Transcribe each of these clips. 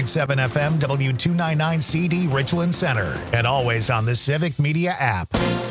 FM W299CD Richland Center, and always on the Civic Media app.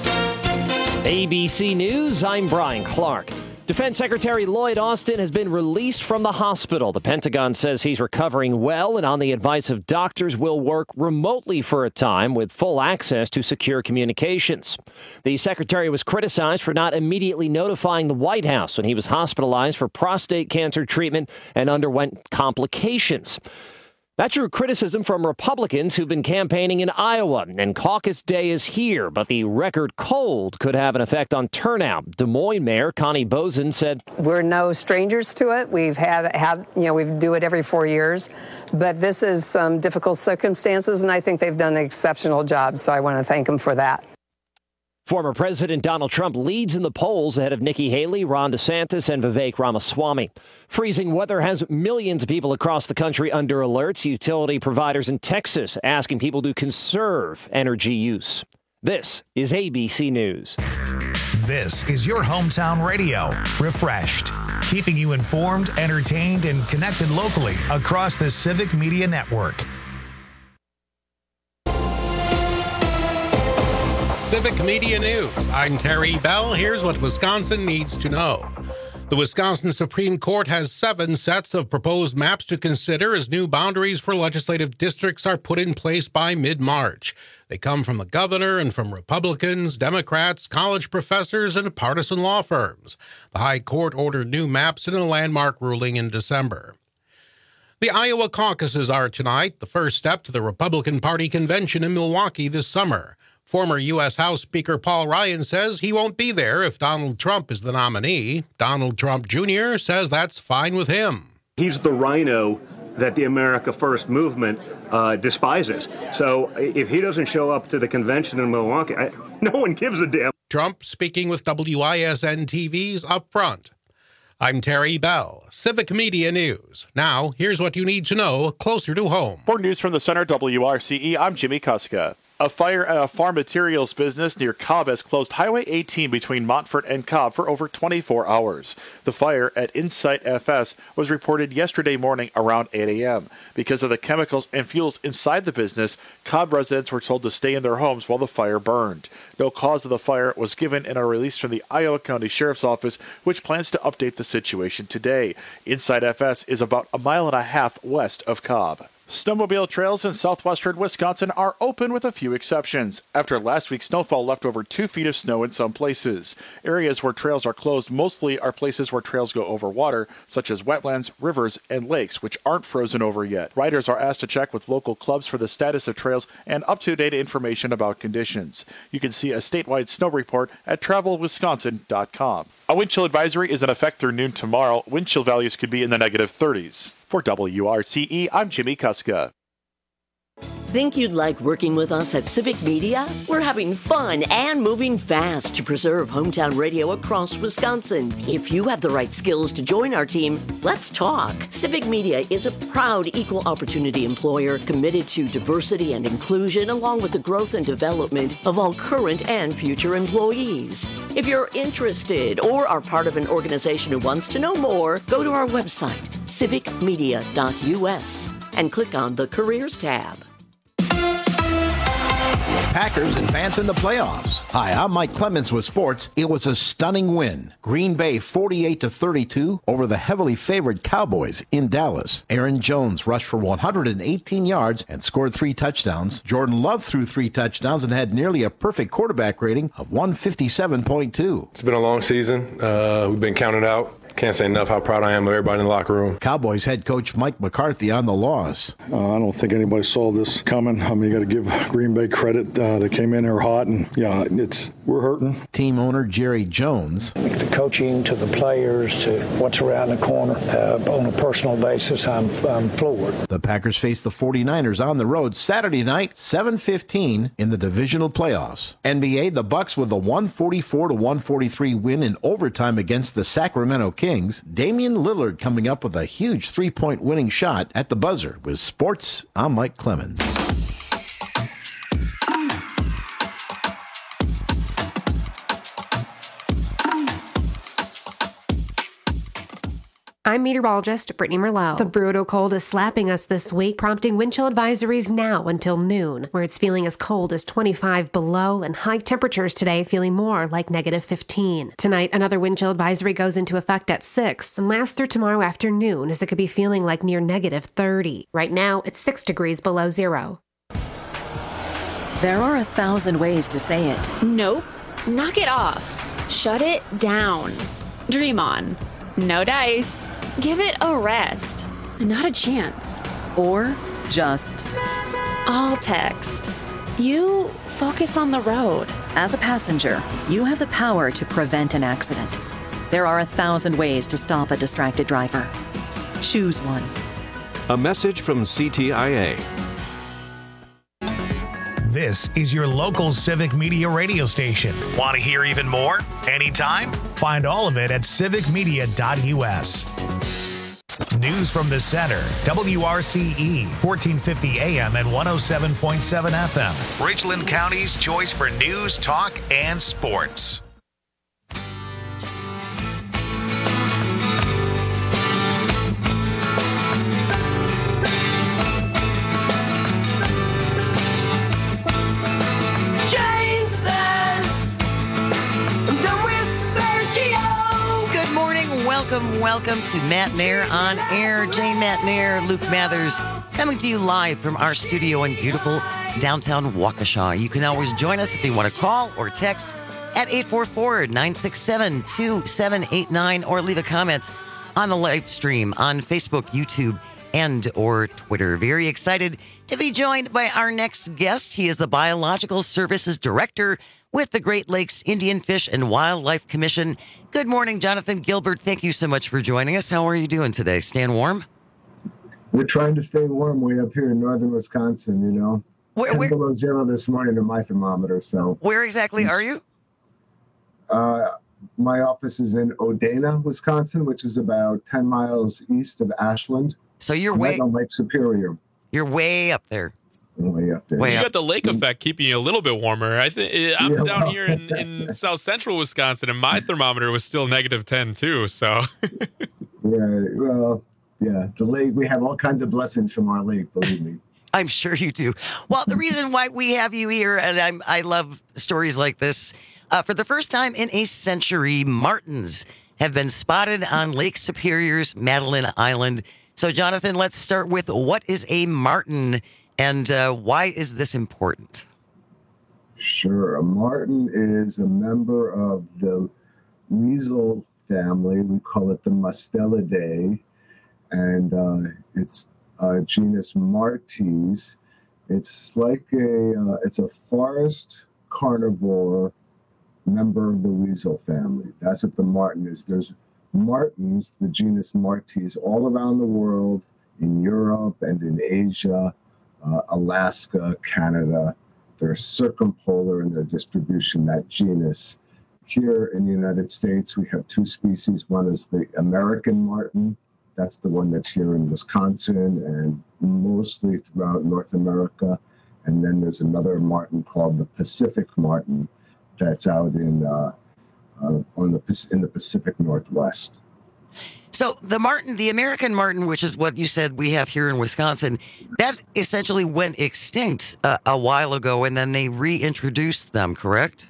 ABC News, I'm Brian Clark. Defense Secretary Lloyd Austin has been released from the hospital. The Pentagon says he's recovering well and on the advice of doctors will work remotely for a time with full access to secure communications. The secretary was criticized for not immediately notifying the White House when he was hospitalized for prostate cancer treatment and underwent complications. That drew criticism from Republicans who've been campaigning in Iowa, and caucus day is here, but the record cold could have an effect on turnout. Des Moines Mayor Connie Boesen said, "We're no strangers to it. We do it every 4 years, but this is some difficult circumstances, and I think they've done an exceptional job, so I want to thank them for that." Former President Donald Trump leads in the polls ahead of Nikki Haley, Ron DeSantis, and Vivek Ramaswamy. Freezing weather has millions of people across the country under alerts. Utility providers in Texas asking people to conserve energy use. This is ABC News. This is your hometown radio, Refreshed, keeping you informed, entertained, and connected locally across the Civic Media Network. Civic Media News. I'm Terry Bell. Here's what Wisconsin needs to know. The Wisconsin Supreme Court has 7 sets of proposed maps to consider as new boundaries for legislative districts are put in place by mid-March. They come from the governor and from Republicans, Democrats, college professors, and partisan law firms. The High Court ordered new maps in a landmark ruling in December. The Iowa caucuses are tonight, the first step to the Republican Party convention in Milwaukee this summer. Former U.S. House Speaker Paul Ryan says he won't be there if Donald Trump is the nominee. Donald Trump Jr. says that's fine with him. He's the rhino that the America First movement despises. So if he doesn't show up to the convention in Milwaukee, no one gives a damn. Trump speaking with WISN TV's Up Front. I'm Terry Bell, Civic Media News. Now, here's what you need to know closer to home. For news from the Center WRCE, I'm Jimmy Kuska. A fire at a farm materials business near Cobb has closed Highway 18 between Montfort and Cobb for over 24 hours. The fire at Insight FS was reported yesterday morning around 8 a.m. Because of the chemicals and fuels inside the business, Cobb residents were told to stay in their homes while the fire burned. No cause of the fire was given in a release from the Iowa County Sheriff's Office, which plans to update the situation today. Insight FS is about 1.5 miles west of Cobb. Snowmobile trails in southwestern Wisconsin are open with a few exceptions. After last week's snowfall left over 2 feet of snow in some places. Areas where trails are closed mostly are places where trails go over water, such as wetlands, rivers, and lakes, which aren't frozen over yet. Riders are asked to check with local clubs for the status of trails and up-to-date information about conditions. You can see a statewide snow report at travelwisconsin.com. A wind chill advisory is in effect through noon tomorrow. Wind chill values could be in the negative 30s. For WRCE, I'm Jimmy Kuska. Think you'd like working with us at Civic Media? We're having fun and moving fast to preserve hometown radio across Wisconsin. If you have the right skills to join our team, let's talk. Civic Media is a proud equal opportunity employer committed to diversity and inclusion along with the growth and development of all current and future employees. If you're interested or are part of an organization who wants to know more, go to our website, civicmedia.us, and click on the Careers tab. Packers advance in the playoffs. Hi, I'm Mike Clemens with sports. It was a stunning win. Green Bay 48-32 over the heavily favored Cowboys in Dallas. Aaron Jones rushed for 118 yards and scored 3 touchdowns. Jordan Love threw 3 touchdowns and had nearly a perfect quarterback rating of 157.2. It's been a long season. We've been counted out. Can't say enough how proud I am of everybody in the locker room. Cowboys head coach Mike McCarthy on the loss. I don't think anybody saw this coming. I mean, you got to give Green Bay credit. They came in there hot, and we're hurting. Team owner Jerry Jones. The coaching to the players to what's around the corner on a personal basis, I'm floored. The Packers face the 49ers on the road Saturday night, 7:15 in the divisional playoffs. NBA, the Bucks with a 144-143 win in overtime against the Sacramento Kings. Damian Lillard coming up with a huge 3-point winning shot at the buzzer. With sports, I'm Mike Clemens. I'm meteorologist Brittany Merlot. The brutal cold is slapping us this week, prompting wind chill advisories now until noon, where it's feeling as cold as 25 below and high temperatures today feeling more like negative 15. Tonight, another wind chill advisory goes into effect at 6 and lasts through tomorrow afternoon as it could be feeling like near negative 30. Right now, it's 6 degrees below zero. There are 1,000 ways to say it. Nope. Knock it off. Shut it down. Dream on. No dice. Give it a rest. Not a chance. Or just all text. You focus on the road. As a passenger, you have the power to prevent an accident. There are 1,000 ways to stop a distracted driver. Choose one. A message from CTIA. This is your local Civic Media radio station. Want to hear even more? Anytime? Find all of it at civicmedia.us. News from the center, WRCE, 1450 AM and 107.7 FM. Richland County's choice for news, talk, and sports. Welcome to Matt Nair on Air. Jane Matt Nair, Luke Mathers, coming to you live from our studio in beautiful downtown Waukesha. You can always join us if you want to call or text at 844-967-2789 or leave a comment on the live stream on Facebook, YouTube, and or Twitter. Very excited to be joined by our next guest. He is the Biological Services Director with the Great Lakes Indian Fish and Wildlife Commission. Good morning, Jonathan Gilbert. Thank you so much for joining us. How are you doing today? Staying warm? We're trying to stay warm way up here in northern Wisconsin, you know. Where below zero this morning in my thermometer. So where exactly are you? My office is in Odena, Wisconsin, which is about 10 miles east of Ashland. So you're right on Lake Superior. You're way up there. Way up there. You got the lake effect keeping you a little bit warmer. I'm down here in south central Wisconsin, and my thermometer was still negative 10 too. So the lake. We have all kinds of blessings from our lake. Believe me. I'm sure you do. Well, the reason why we have you here, and I love stories like this. For the first time in a century, martens have been spotted on Lake Superior's Madeline Island. So, Jonathan, let's start with what is a marten and why is this important? Sure. A marten is a member of the weasel family. We call it the Mustelidae, and it's genus Martes. It's like it's a forest carnivore member of the weasel family. That's what the marten is. There's martens, the genus Martes, all around the world, in Europe and in Asia, Alaska, Canada. They're circumpolar in their distribution, that genus. Here in the United States, we have two species. One is the American marten. That's the one that's here in Wisconsin and mostly throughout North America. And then there's another marten called the Pacific marten that's out in the Pacific Northwest. So the marten, the American marten, which is what you said we have here in Wisconsin, that essentially went extinct a while ago, and then they reintroduced them, correct?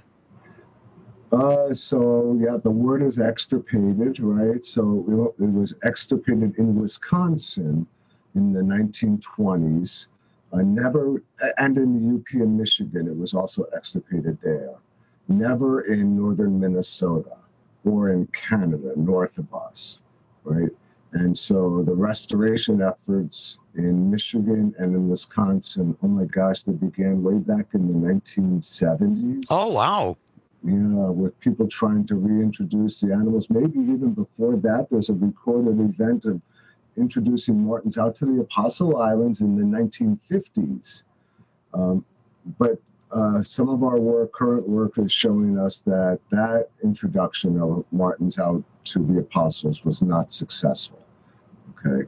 The word is extirpated, right? So it was extirpated in Wisconsin in the 1920s. And in the UP in Michigan, it was also extirpated there. Never in northern Minnesota or in Canada, north of us, right? And so the restoration efforts in Michigan and in Wisconsin, oh my gosh, they began way back in the 1970s. Oh, wow. Yeah, with people trying to reintroduce the animals. Maybe even before that, there's a recorded event of introducing martens out to the Apostle Islands in the 1950s. But some of our current work is showing us that introduction of martens out to the Apostles was not successful. Okay.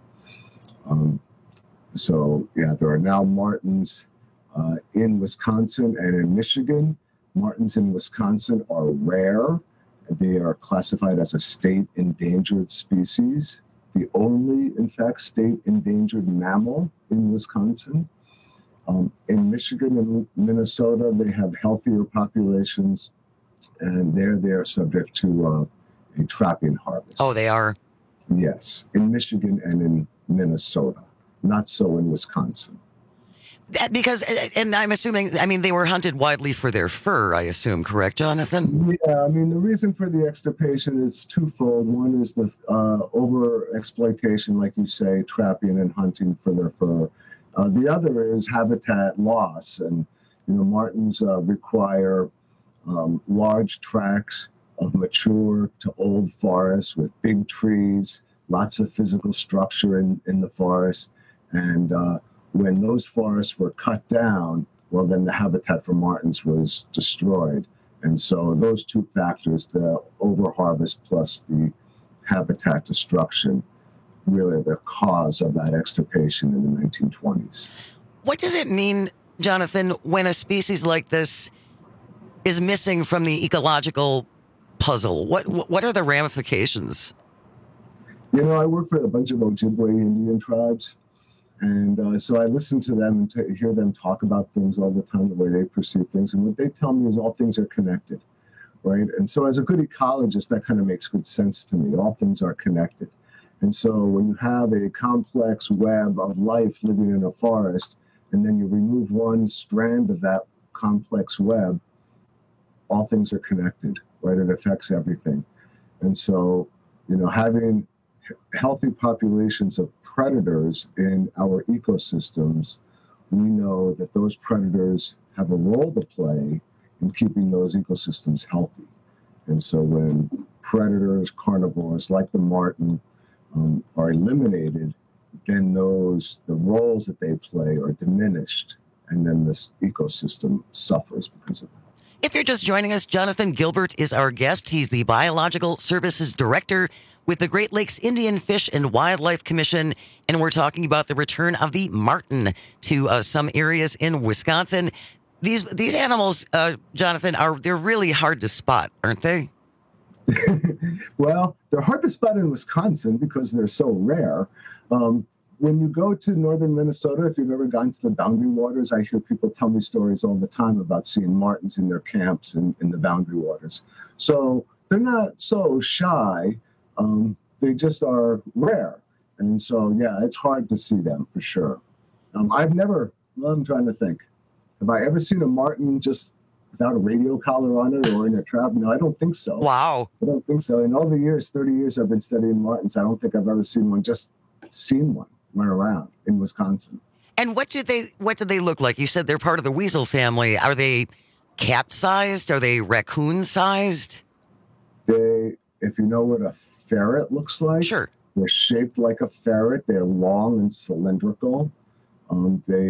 There are now martens in Wisconsin and in Michigan. Martens in Wisconsin are rare. They are classified as a state endangered species. the only, in fact, state endangered mammal in Wisconsin. In Michigan and Minnesota, they have healthier populations, and they're subject to a trapping harvest. Oh, they are? Yes, in Michigan and in Minnesota. Not so in Wisconsin. Because, and I'm assuming, I mean, they were hunted widely for their fur, I assume, correct, Jonathan? Yeah, I mean, the reason for the extirpation is twofold. One is the over-exploitation, like you say, trapping and hunting for their fur. The other is habitat loss. And, martens require large tracts of mature to old forests with big trees, lots of physical structure in the forest. And when those forests were cut down, well, then the habitat for martens was destroyed. And so those two factors, the overharvest plus the habitat destruction, really are the cause of that extirpation in the 1920s. What does it mean, Jonathan, when a species like this is missing from the ecological puzzle? What are the ramifications? I work for a bunch of Ojibwe Indian tribes. And so I listen to them and hear them talk about things all the time, the way they perceive things. And what they tell me is all things are connected, right? And so as a good ecologist, that kind of makes good sense to me. All things are connected. And so when you have a complex web of life living in a forest, and then you remove one strand of that complex web, all things are connected, right? It affects everything. And so, having healthy populations of predators in our ecosystems, we know that those predators have a role to play in keeping those ecosystems healthy. And so when predators, carnivores like the marten are eliminated, then the roles that they play are diminished, and then this ecosystem suffers because of that. If you're just joining us, Jonathan Gilbert is our guest. He's the Biological Services Director with the Great Lakes Indian Fish and Wildlife Commission, and we're talking about the return of the marten to some areas in Wisconsin. These animals, Jonathan, they're really hard to spot, aren't they? Well, they're hard to spot in Wisconsin because they're so rare. When you go to northern Minnesota, if you've ever gone to the Boundary Waters, I hear people tell me stories all the time about seeing martens in their camps in the Boundary Waters. So they're not so shy. They just are rare. And so, yeah, it's hard to see them for sure. I'm trying to think. Have I ever seen a marten just without a radio collar on it or in a trap? No, I don't think so. Wow. I don't think so. In all the 30 years I've been studying martens, I don't think I've ever seen one run around in Wisconsin. And what do they look like? You said they're part of the weasel family. Are they cat-sized? Are they raccoon-sized? If you know what a ferret looks like, sure. They're shaped like a ferret. They're long and cylindrical. They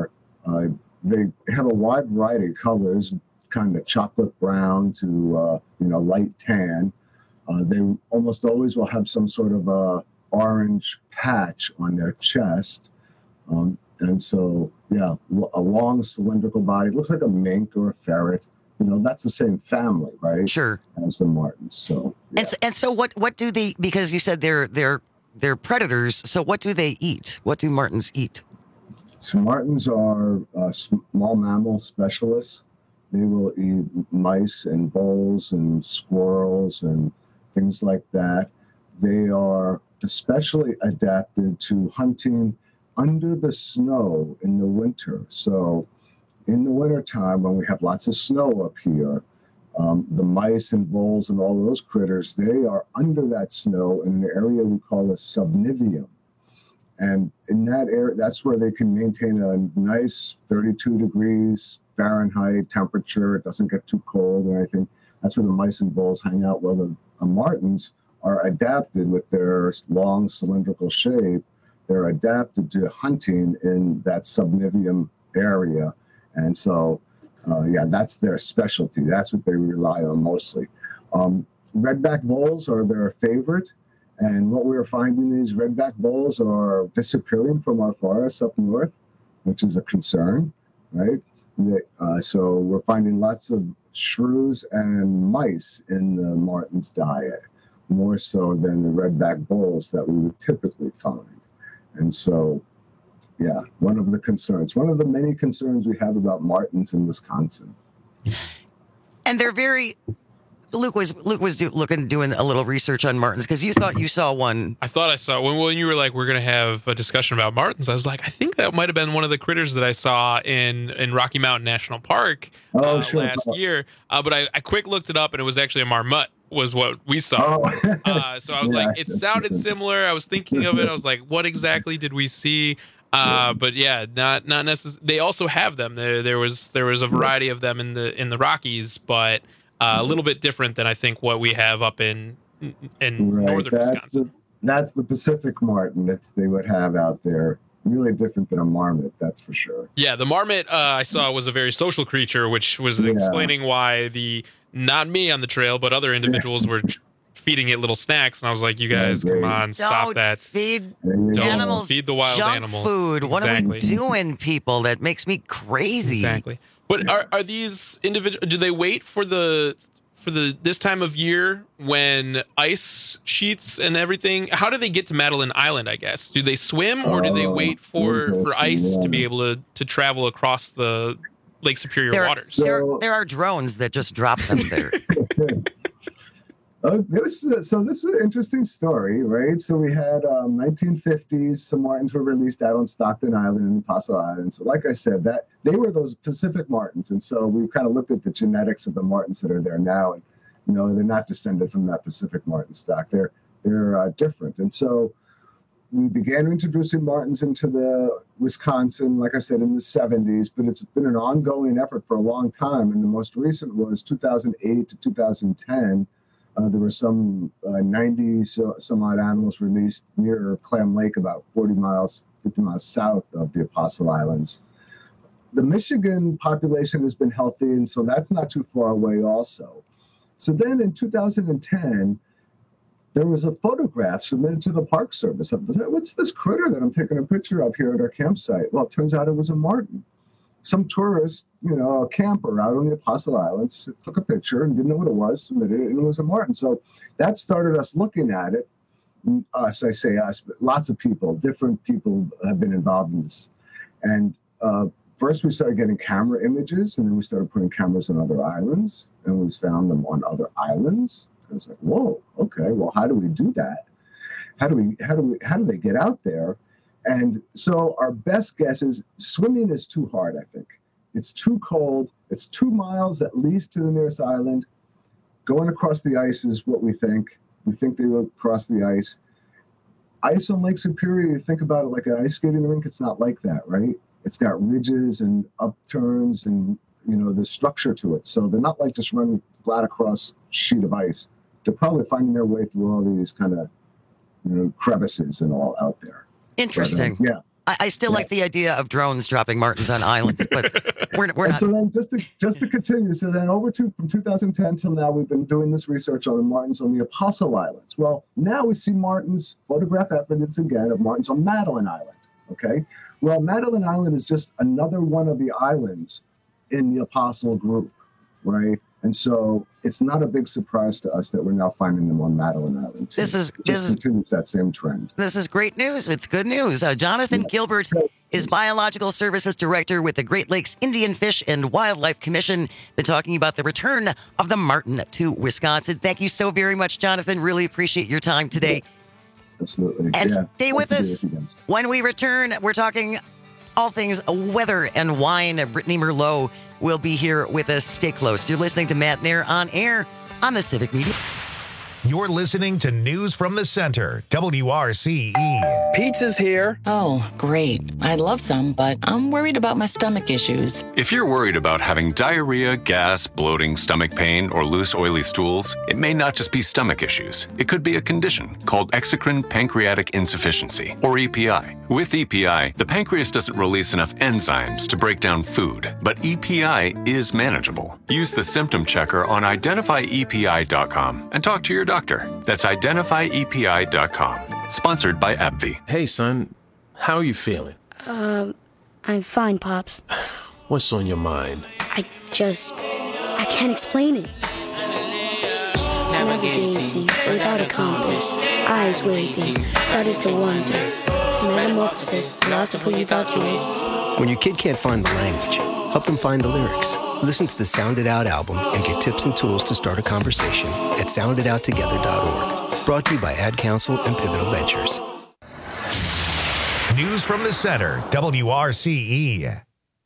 have a wide variety of colors, kind of chocolate brown to light tan. They almost always will have some sort of a orange patch on their chest. And so, a long cylindrical body. It looks like a mink or a ferret. That's the same family, right? Sure. As the martens. So, yeah. And so what do they, because you said they're predators, so what do they eat? What do martens eat? So martens are small mammal specialists. They will eat mice and voles and squirrels and things like that. They are especially adapted to hunting under the snow in the winter. So in the wintertime, when we have lots of snow up here, the mice and voles and all those critters, they are under that snow in an area we call a subniveum. And in that area, that's where they can maintain a nice 32 degrees Fahrenheit temperature. It doesn't get too cold or anything. That's where the mice and voles hang out. Well, the martens are adapted with their long cylindrical shape. They're adapted to hunting in that subniveum area. And so, that's their specialty. That's what they rely on mostly. Redback voles are their favorite. And what we're finding is redback voles are disappearing from our forests up north, which is a concern, right? So we're finding lots of shrews and mice in the marten's diet. more so than the redback bulls that we would typically find. And so, yeah, one of the many concerns we have about martens in Wisconsin. And they're very... Luke was doing a little research on martens because you thought you saw one. I thought I saw when you were like, we're going to have a discussion about martens. I was like, I think that might have been one of the critters that I saw in Rocky Mountain National Park last year. But I quick looked it up, and it was actually a marmot was what we saw. So I was like, it sounded similar. I was thinking of it. I was like, what exactly did we see? But yeah, not necessarily. They also have them. There was a variety of them in the Rockies, but a little bit different than I think what we have up in northern Wisconsin. That's the Pacific marten that they would have out there. Really different than a marmot, that's for sure. Yeah, the marmot I saw was a very social creature, which was explaining why not me on the trail, but other individuals were feeding it little snacks, and I was like, "You guys, come on, stop that! Feed animals, feed the wild junk animals. Food. What are we doing, people? That makes me crazy." Exactly. But are these individuals? Do they wait for this time of year when ice sheets and everything? How do they get to Madeline Island? I guess do they swim or do they wait for ice to be able to travel across the Lake Superior waters? There are drones that just drop them there. This is an interesting story, right? So we had 1950s, some martens were released out on Stockton Island and Apostle Island. So like I said, that they were those Pacific martens. And so we kind of looked at the genetics of the martens that are there now. And, they're not descended from that Pacific marten stock. They're different. And so we began introducing martens into the Wisconsin, like I said, in the 70s, but it's been an ongoing effort for a long time. And the most recent was 2008 to 2010. There were some 90 some odd animals released near Clam Lake, about 50 miles south of the Apostle Islands. The Michigan population has been healthy, and so that's not too far away also. So then in 2010, there was a photograph submitted to the Park Service. What's this critter that I'm taking a picture of here at our campsite? Well, it turns out it was a marten. Some tourist, a camper out on the Apostle Islands, took a picture and didn't know what it was, submitted it, and it was a marten. So that started us looking at it. Us, I say us, but lots of people, different people have been involved in this. And first we started getting camera images, and then we started putting cameras on other islands, and we found them on other islands. I was like, whoa, okay, well, how do we do that? How do they get out there? And so our best guess is swimming is too hard, I think. It's too cold. It's 2 miles at least to the nearest island. Going across the ice is what we think. We think they will cross the ice. Ice on Lake Superior, you think about it like an ice skating rink, it's not like that, right? It's got ridges and upturns and, the structure to it. So they're not like just running flat across a sheet of ice. They're probably finding their way through all these kind of, crevices and all out there. Interesting. But, yeah. I still like the idea of drones dropping martens on islands, but we're not. So then just to continue, so then from 2010 till now, we've been doing this research on the martens on the Apostle Islands. Well, now we see martens, photograph evidence again of martens on Madeline Island, okay? Well, Madeline Island is just another one of the islands in the Apostle group, right? And so it's not a big surprise to us that we're now finding them on Madeline Island, too. This continues that same trend. This is great news. It's good news. Jonathan Gilbert is Biological Services Director with the Great Lakes Indian Fish and Wildlife Commission. Been talking about the return of the marten to Wisconsin. Thank you so very much, Jonathan. Really appreciate your time today. Absolutely. And stay with us. When we return, we're talking all things weather and wine. Brittany Merlot will be here with us. Stay close. You're listening to Matt Nair on air on the Civic Media. You're listening to News from the Center, WRCE. Pizza's here. Oh, great. I'd love some, but I'm worried about my stomach issues. If you're worried about having diarrhea, gas, bloating, stomach pain, or loose, oily stools, it may not just be stomach issues. It could be a condition called exocrine pancreatic insufficiency, or EPI. With EPI, the pancreas doesn't release enough enzymes to break down food, but EPI is manageable. Use the symptom checker on identifyepi.com and talk to your doctor. That's identifyepi.com. Sponsored by AbbVie. Hey, son. How are you feeling? I'm fine, Pops. What's on your mind? I can't explain it. navigating without a compass, eyes waiting, started to wonder. Metamorphosis, the loss of who you thought you was. When your kid can't find the language, help them find the lyrics. Listen to the Sound It Out album and get tips and tools to start a conversation at sounditouttogether.org. Brought to you by Ad Council and Pivotal Ventures. News from the Center, WRCE.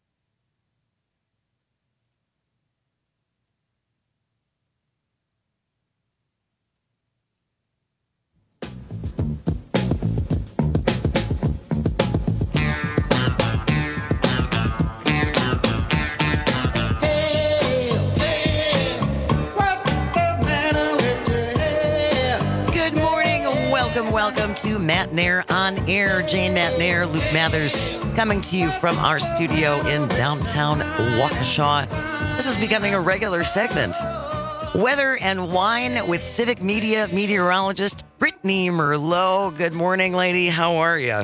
Welcome to Matt Nair on Air. Jane Matt Nair, Luke Mathers, coming to you from our studio in downtown Waukesha. This is becoming a regular segment. Weather and wine with Civic Media meteorologist Brittany Merlot. Good morning, lady. How are you?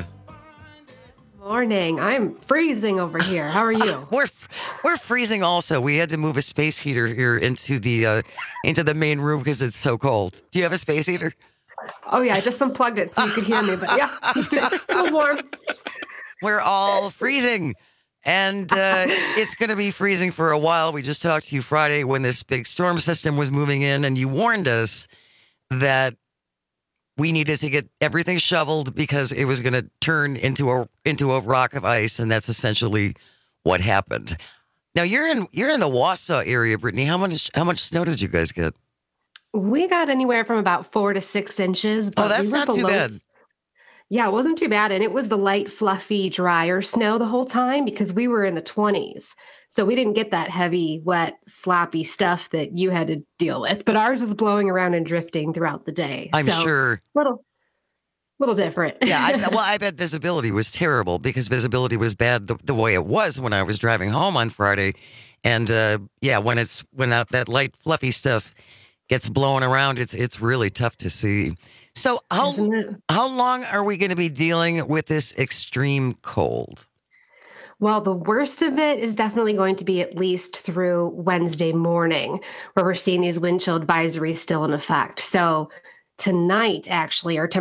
Morning. I'm freezing over here. How are you? We're freezing also. We had to move a space heater here into the main room because it's so cold. Do you have a space heater? Oh, yeah, I just unplugged it so you could hear me, but yeah, it's still warm. We're all freezing, and it's going to be freezing for a while. We just talked to you Friday when this big storm system was moving in, and you warned us that we needed to get everything shoveled because it was going to turn into a rock of ice, and that's essentially what happened. Now, you're in the Wausau area, Brittany. How much snow did you guys get? We got anywhere from about 4 to 6 inches. But that's not too bad. Yeah, it wasn't too bad. And it was the light, fluffy, drier snow the whole time because we were in the 20s. So we didn't get that heavy, wet, sloppy stuff that you had to deal with. But ours was blowing around and drifting throughout the day. I'm sure. Little different. Yeah, I bet visibility was terrible because visibility was bad the way it was when I was driving home on Friday. And when that light, fluffy stuff gets blown around, it's really tough to see. So how long are we going to be dealing with this extreme cold? Well, the worst of it is definitely going to be at least through Wednesday morning, where we're seeing these wind chill advisories still in effect. So tonight, actually, our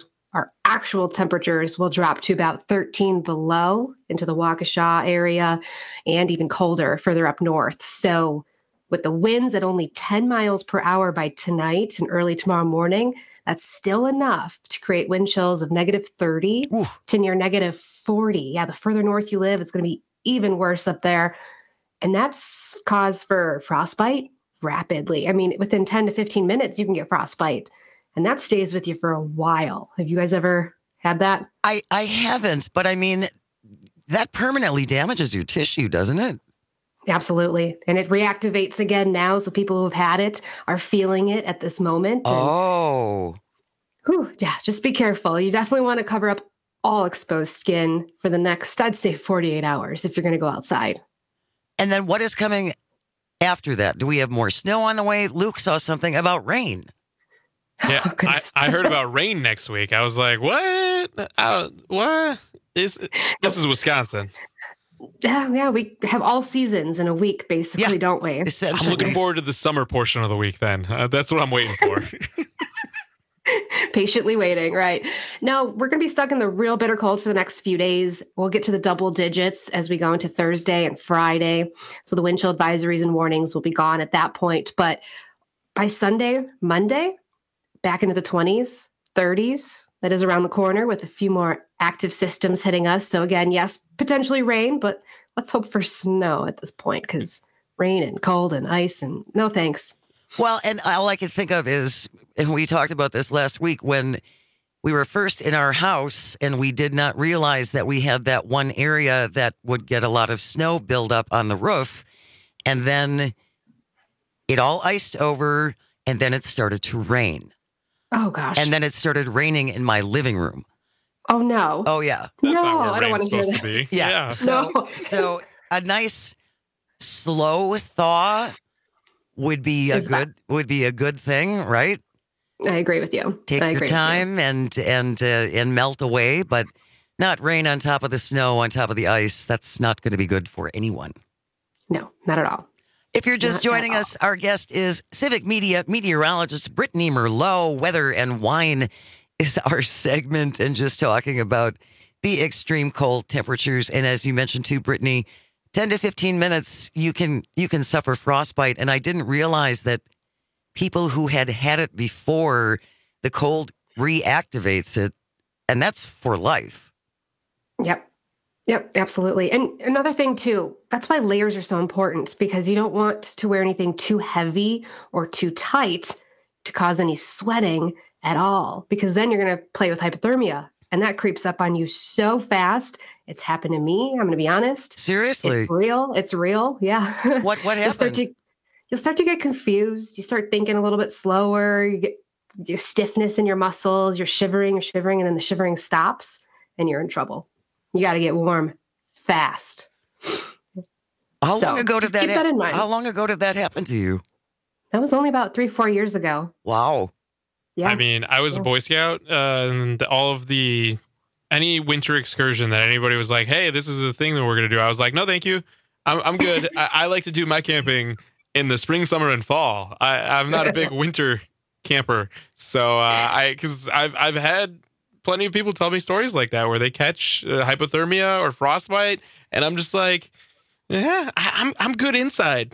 actual temperatures will drop to about 13 below into the Waukesha area and even colder further up north. So with the winds at only 10 miles per hour by tonight and early tomorrow morning, that's still enough to create wind chills of -30 to near -40. Yeah, the further north you live, it's going to be even worse up there. And that's cause for frostbite rapidly. I mean, within 10 to 15 minutes, you can get frostbite. And that stays with you for a while. Have you guys ever had that? I haven't, but I mean, that permanently damages your tissue, doesn't it? Absolutely. And it reactivates again now. So people who have had it are feeling it at this moment. And, yeah, just be careful. You definitely want to cover up all exposed skin for the next, I'd say, 48 hours if you're going to go outside. And then what is coming after that? Do we have more snow on the way? Luke saw something about rain. Yeah, I heard about rain next week. I was like, what? What? This is Wisconsin. Yeah, we have all seasons in a week, basically, don't we? I'm looking forward to the summer portion of the week then. That's what I'm waiting for. Patiently waiting, right. Now, we're going to be stuck in the real bitter cold for the next few days. We'll get to the double digits as we go into Thursday and Friday. So the wind chill advisories and warnings will be gone at that point. But by Sunday, Monday, back into the 20s, 30s. That is around the corner with a few more active systems hitting us. So again, yes, potentially rain, but let's hope for snow at this point because rain and cold and ice and no thanks. Well, and all I can think of is, and we talked about this last week when we were first in our house and we did not realize that we had that one area that would get a lot of snow build up on the roof. And then it all iced over and then it started to rain. Oh, gosh. And then it started raining in my living room. Oh, no. Oh, yeah. That's no, not where I don't want rain's to hear supposed that. to be. Yeah. So a nice slow thaw would be a good thing, right? I agree with you. Take your time and melt away, but not rain on top of the snow, on top of the ice. That's not going to be good for anyone. No, not at all. If you're just joining us, our guest is Civic Media meteorologist Brittany Merlot. Weather and wine is our segment, and just talking about the extreme cold temperatures. And as you mentioned too, Brittany, 10 to 15 minutes, you can suffer frostbite. And I didn't realize that people who had it before, the cold reactivates it, and that's for life. Yep, absolutely. And another thing too, that's why layers are so important, because you don't want to wear anything too heavy or too tight to cause any sweating at all, because then you're going to play with hypothermia, and that creeps up on you so fast. It's happened to me. I'm going to be honest. Seriously? It's real. Yeah. What happens? You'll start to get confused. You start thinking a little bit slower. You get your stiffness in your muscles. You're shivering, and then the shivering stops and you're in trouble. You got to get warm fast. How long ago did that keep that in mind. How long ago did that happen to you? That was only about 3-4 years ago. Wow. Yeah. I mean, I was a Boy Scout, and any winter excursion that anybody was like, hey, this is a thing that we're going to do, I was like, no, thank you. I'm good. I like to do my camping in the spring, summer, and fall. I'm not a big winter camper. So because I've had plenty of people tell me stories like that where they catch hypothermia or frostbite, and I'm just like, yeah, I'm good inside.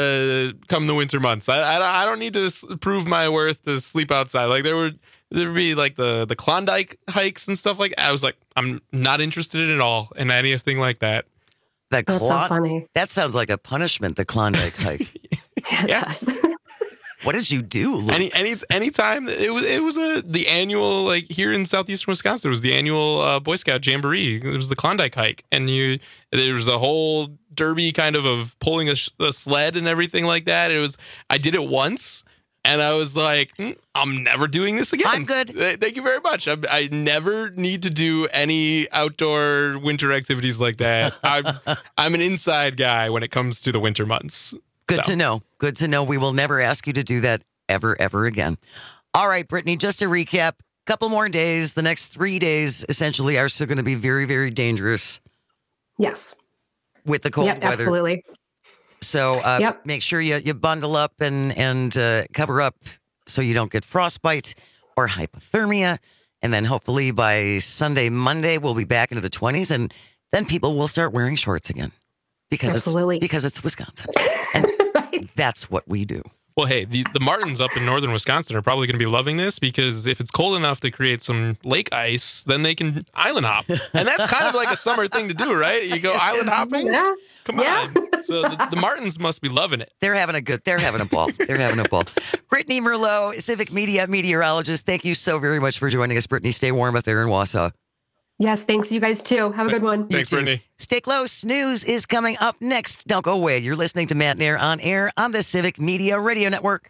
Come the winter months, I don't need to prove my worth to sleep outside. Like there'd be like the Klondike hikes and stuff like that. I was like, I'm not interested at all in anything like that. That's so funny. That sounds like a punishment. The Klondike hike. Yeah. What did you do? Anytime it was the annual, like here in southeastern Wisconsin, it was the annual Boy Scout Jamboree. It was the Klondike hike, and there was the whole derby kind of pulling a sled and everything like that. I did it once, and I was like, I'm never doing this again. I'm good. Thank you very much. I never need to do any outdoor winter activities like that. I'm an inside guy when it comes to the winter months. Good to know. Good to know. We will never ask you to do that ever again. All right, Brittany, just to recap, a couple more days. The next 3 days essentially are still going to be very, very dangerous. Yes. With the cold weather. Absolutely. So make sure you bundle up and cover up so you don't get frostbite or hypothermia. And then hopefully by Sunday, Monday, we'll be back into the 20s, and then people will start wearing shorts again. Because it's Wisconsin. And that's what we do. Well, hey, the martins up in northern Wisconsin are probably going to be loving this, because if it's cold enough to create some lake ice, then they can island hop. And that's kind of like a summer thing to do, right? You go island hopping? Yeah. Come on. So the martins must be loving it. They're having a ball. They're having a ball. Brittany Merlot, Civic Media meteorologist. Thank you so very much for joining us, Brittany. Stay warm up there in Wausau. Yes, thanks you guys too. Have a good one. Thanks, Brittany. Stay close. News is coming up next. Don't go away. You're listening to Matt and Air on air on the Civic Media Radio Network.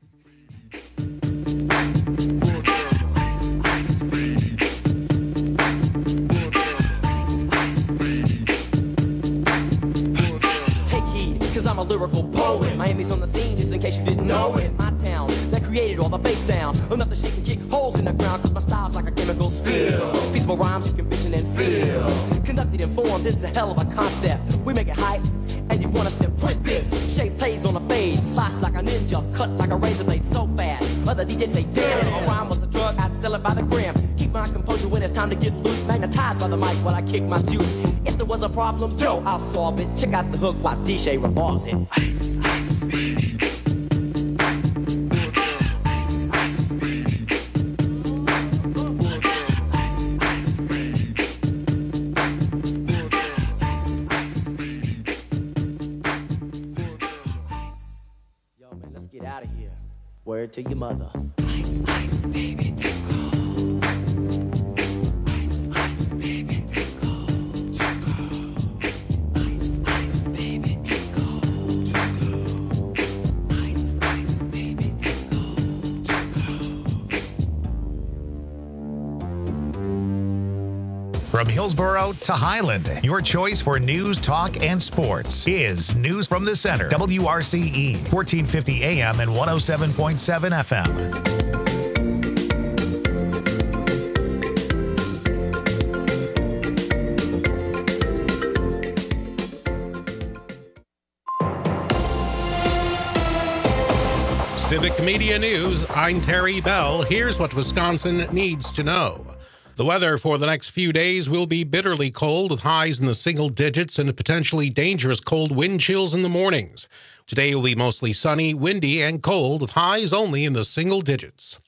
Take heed, because I'm a lyrical poet. Miami's on the scene, just in case you didn't know it. My town that created all the bass sound. Enough to shake and kick holes in the ground, cause my style's like a chemical spill. Feasible rhymes you can vision and feel. Conducted and formed, this is a hell of a concept. We make it hype, and you want us to print this. Shape plays on a fade, slice like a ninja, cut like a razor blade so fast. Other DJs say, damn, a rhyme was a drug, I'd sell it by the gram. Keep my composure when it's time to get loose. Magnetized by the mic while I kick my juice. If there was a problem, yo, I'll solve it. Check out the hook while DJ revolves it. Ice, ice, baby. Word to your mother. Ice, ice, baby, too cold. Ice, ice, baby, too cold. Too cold. Ice, ice, baby, too cold. Too cold. Ice, ice, baby, too cold. Too cold. From Hillsboro to Highland, your choice for news, talk, and sports is News from the Center. WRCE, 1450 AM and 107.7 FM. Civic Media News, I'm Terry Bell. Here's what Wisconsin needs to know. The weather for the next few days will be bitterly cold with highs in the single digits and potentially dangerous cold wind chills in the mornings. Today will be mostly sunny, windy, and cold with highs only in the single digits.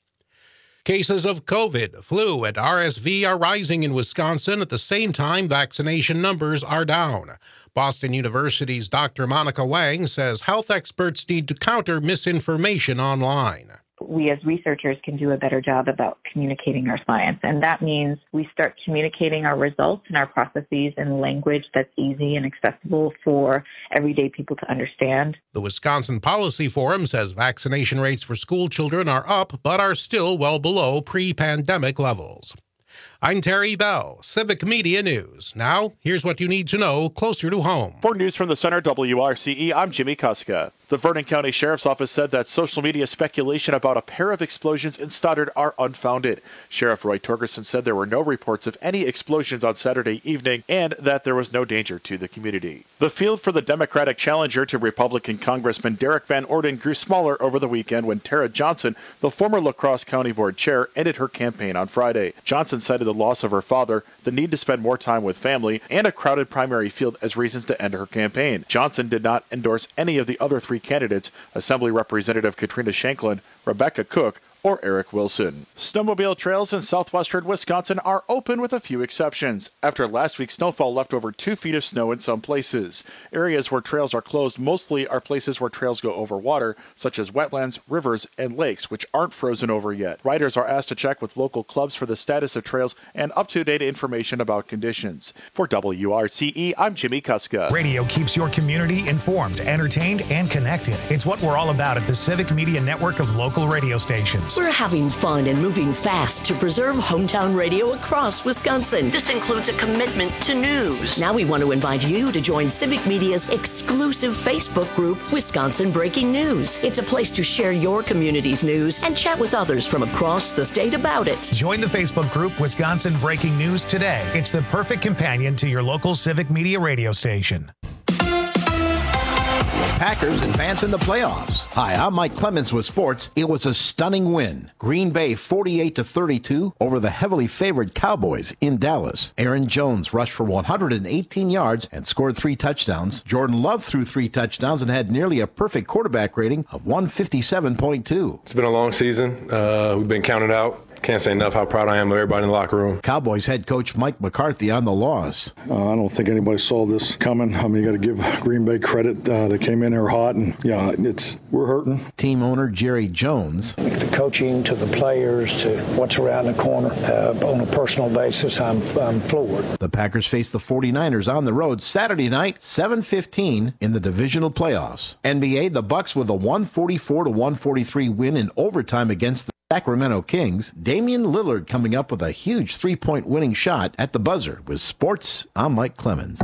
Cases of COVID, flu, and RSV are rising in Wisconsin. At the same time, vaccination numbers are down. Boston University's Dr. Monica Wang says health experts need to counter misinformation online. We as researchers can do a better job about communicating our science. And that means we start communicating our results and our processes in language that's easy and accessible for everyday people to understand. The Wisconsin Policy Forum says vaccination rates for school children are up, but are still well below pre-pandemic levels. I'm Terry Bell, Civic Media News. Now, here's what you need to know closer to home. For News from the Center, WRCE, I'm Jimmy Kuska. The Vernon County Sheriff's Office said that social media speculation about a pair of explosions in Stoddard are unfounded. Sheriff Roy Torgerson said there were no reports of any explosions on Saturday evening and that there was no danger to the community. The field for the Democratic challenger to Republican Congressman Derek Van Orden grew smaller over the weekend when Tara Johnson, the former La Crosse County Board Chair, ended her campaign on Friday. Johnson cited the loss of her father, the need to spend more time with family, and a crowded primary field as reasons to end her campaign. Johnson did not endorse any of the other three candidates, Assembly Representative Katrina Shanklin, Rebecca Cook, or Eric Wilson. Snowmobile trails in southwestern Wisconsin are open with a few exceptions. After last week's snowfall left over 2 feet of snow in some places. Areas where trails are closed mostly are places where trails go over water, such as wetlands, rivers, and lakes, which aren't frozen over yet. Riders are asked to check with local clubs for the status of trails and up-to-date information about conditions. For WRCE, I'm Jimmy Kuska. Radio keeps your community informed, entertained, and connected. It's what we're all about at the Civic Media Network of local radio stations. We're having fun and moving fast to preserve hometown radio across Wisconsin. This includes a commitment to news. Now we want to invite you to join Civic Media's exclusive Facebook group, Wisconsin Breaking News. It's a place to share your community's news and chat with others from across the state about it. Join the Facebook group, Wisconsin Breaking News today. It's the perfect companion to your local Civic Media radio station. Packers advance in the playoffs. Hi, I'm Mike Clemens with sports. It was a stunning win. Green Bay 48-32 over the heavily favored Cowboys in Dallas. Aaron Jones rushed for 118 yards and scored 3 touchdowns. Jordan Love threw 3 touchdowns and had nearly a perfect quarterback rating of 157.2. It's been a long season. We've been counted out. Can't say enough how proud I am of everybody in the locker room. Cowboys head coach Mike McCarthy on the loss. I don't think anybody saw this coming. I mean, you got to give Green Bay credit. They came in here hot, and we're hurting. Team owner Jerry Jones. The coaching to the players to what's around the corner. On a personal basis, I'm floored. The Packers face the 49ers on the road Saturday night, 7:15 in the divisional playoffs. NBA, the Bucks with a 144-143 win in overtime against the Sacramento Kings. Damian Lillard coming up with a huge 3-point winning shot at the buzzer. With sports, I'm Mike Clemens.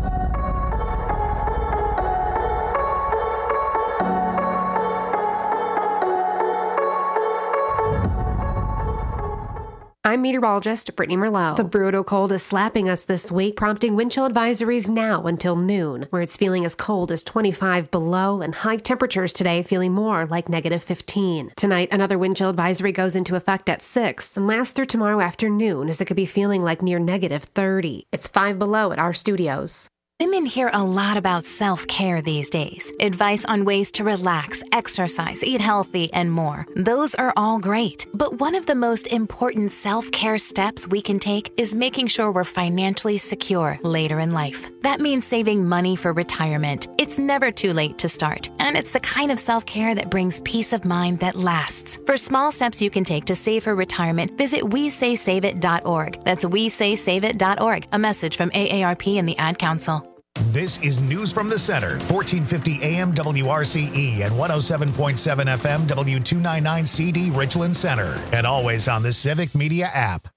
I'm meteorologist Brittany Merlot. The brutal cold is slapping us this week, prompting wind chill advisories now until noon, where it's feeling as cold as 25 below and high temperatures today feeling more like negative 15. Tonight, another wind chill advisory goes into effect at 6 and lasts through tomorrow afternoon as it could be feeling like near negative 30. It's 5 below at our studios. Women hear a lot about self-care these days. Advice on ways to relax, exercise, eat healthy, and more. Those are all great. But one of the most important self-care steps we can take is making sure we're financially secure later in life. That means saving money for retirement. It's never too late to start. And it's the kind of self-care that brings peace of mind that lasts. For small steps you can take to save for retirement, visit WeSaySaveIt.org. That's WeSaySaveIt.org. A message from AARP and the Ad Council. This is News from the Center, 1450 AM WRCE and 107.7 FM W299 CD Richland Center, and always on the Civic Media app.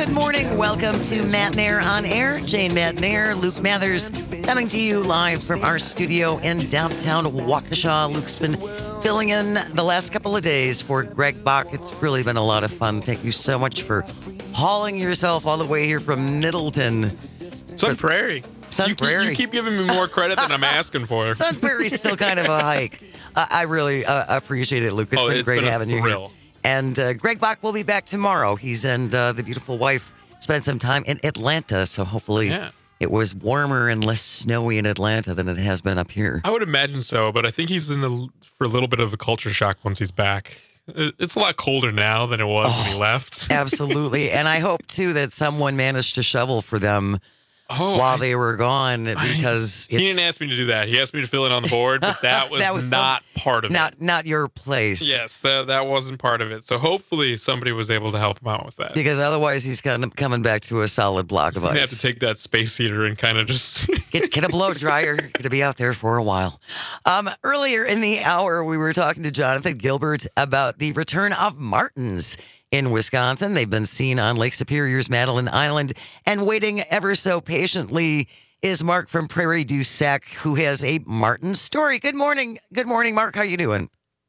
Good morning. Welcome to Matt Nair on Air. Jane Matt Nair, Luke Mathers, coming to you live from our studio in downtown Waukesha. Luke's been filling in the last couple of days for Greg Bach. It's really been a lot of fun. Thank you so much for hauling yourself all the way here from Middleton. Sun Prairie. Sun Prairie. You keep giving me more credit than I'm asking for. Sun Prairie's still kind of a hike. I really appreciate it, Luke. It's been great having you here. And Greg Bach will be back tomorrow. He's and the beautiful wife spent some time in Atlanta, so hopefully it was warmer and less snowy in Atlanta than it has been up here. I would imagine so, but I think he's for a little bit of a culture shock once he's back. It's a lot colder now than it was when he left. Absolutely. And I hope, too, that someone managed to shovel for them while they were gone, because he didn't ask me to do that. He asked me to fill in on the board, but that was not part of it. Not your place. Yes, that wasn't part of it. So hopefully somebody was able to help him out with that. Because otherwise he's coming back to a solid block of ice. He's going to have to take that space heater and kind of just... get a blow dryer. Going to be out there for a while. Earlier in the hour, we were talking to Jonathan Gilbert about the return of martins in Wisconsin. They've been seen on Lake Superior's Madeline Island, and waiting ever so patiently is Mark from Prairie du Sac, who has a martin story. Good morning. Good morning, Mark. How you doing?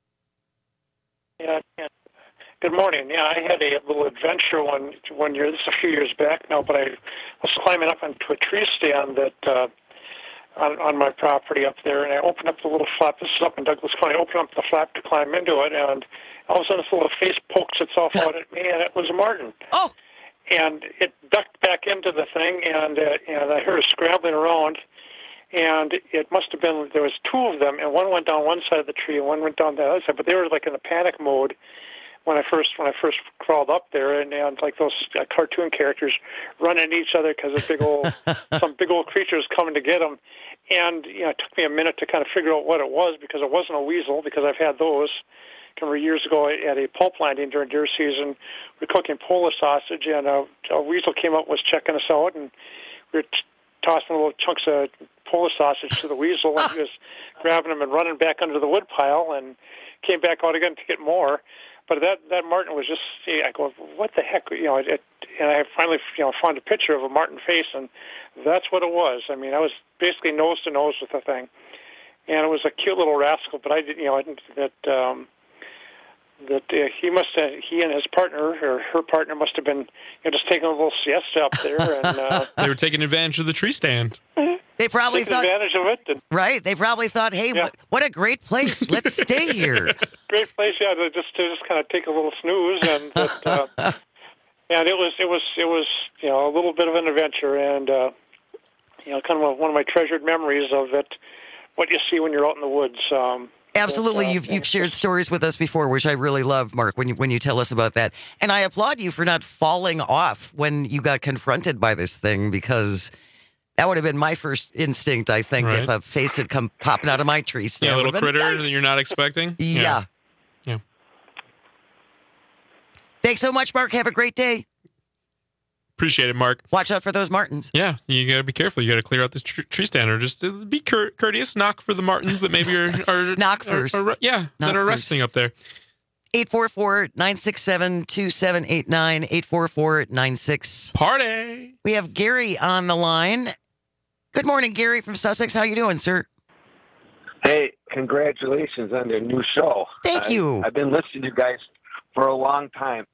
Yeah. Good morning. Yeah, I had a little adventure one year. This is a few years back now, but I was climbing up onto a tree stand that on my property up there, and I opened up the little flap. This is up in Douglas County. I opened up the flap to climb into it, and all of a sudden this little face pokes itself out at me, and it was a martin. Oh! And it ducked back into the thing, and I heard it scrambling around, and it must have been, there was two of them, and one went down one side of the tree, and one went down the other side, but they were like in a panic mode when I first crawled up there, and like those cartoon characters running at each other because some big old creature is coming to get them. And it took me a minute to kind of figure out what it was, because it wasn't a weasel, because I've had those. I remember years ago at a pulp landing during deer season, we were cooking Polish sausage, and a weasel came up and was checking us out, and we were tossing little chunks of Polish sausage to the weasel, and he was grabbing them and running back under the wood pile, and came back out again to get more. But that martin was just, I go, what the heck, and I finally, found a picture of a martin face, and that's what it was. I mean, I was basically nose to nose with the thing, and it was a cute little rascal. But I didn't he and his partner or her partner must have been just taking a little siesta up there, and they were taking advantage of the tree stand. They probably thought advantage of it. Right? They probably thought, hey, what a great place. Let's stay here. Great place, yeah. To just kind of take a little snooze, and it was a little bit of an adventure, and kind of one of my treasured memories of it. What you see when you're out in the woods. Absolutely. You've shared stories with us before, which I really love, Mark, when you tell us about that. And I applaud you for not falling off when you got confronted by this thing, because that would have been my first instinct, I think, if a face had come popping out of my tree stand. Yeah, a little critter that you're not expecting. Yeah. Thanks so much, Mark. Have a great day. Appreciate it, Mark. Watch out for those martins. Yeah, you got to be careful. You got to clear out this tree stand, or just be courteous. Knock for the martins that maybe are knock first. That are resting up there. 844-967-2789. 844-96. Party. We have Gary on the line. Good morning, Gary from Sussex. How you doing, sir? Hey, congratulations on your new show. Thank you. I've been listening to you guys for a long time.